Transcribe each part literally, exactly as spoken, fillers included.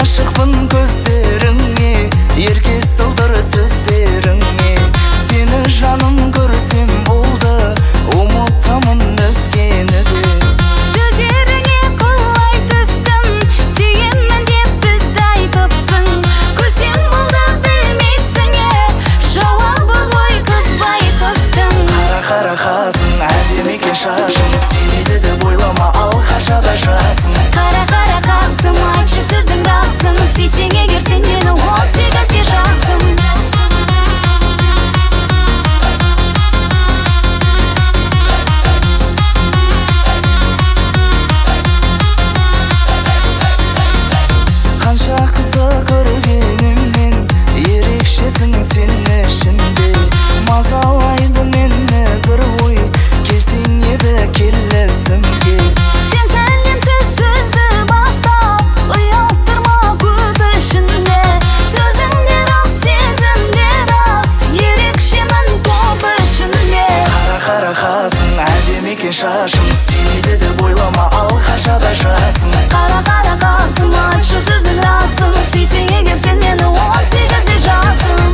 Ғашықпын көздеріңе, ерке сылдыр сөздеріңе. Сені жаным көрсем болды, ұмытамын өзгені де. Сөздеріңе құлай түстім, сүйемін деп бізді айтыпсың. Күлсем болды білмейсің е, жауабы ғой қыз байқастың. Қара қара қасың, әдемі екен шашың, сүймейді деп ойлама, ал қашада жасың. Қара қара қасым, айтшы сөздің расын, сүйсең егер сен мені он сегізде жасым. Қанша қызы көргеніммен, ерекшесің сен ішінде. Мазалайды мені бір ой, келсең еді келісімге. Сен сәлемсіз сөзді бастап, ұялттырма көп ішінде. Сөзің де рас, сезім де рас, ерекшемін топ ішінде. Қара қара қасың, әдемі екен шашың, сүймейді деп ойлама, ал қашада жасың. Қара қара қасым, айтшы сөздің расын, сүйсең егер сен мені он сегізде жасым.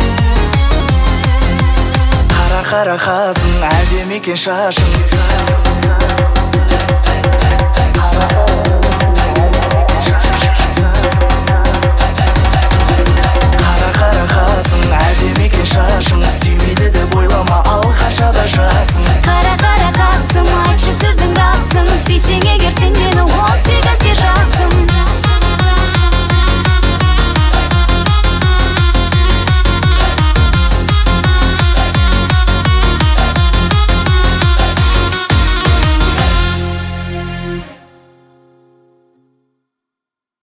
Қара қара қасың, әдемі екен шашың.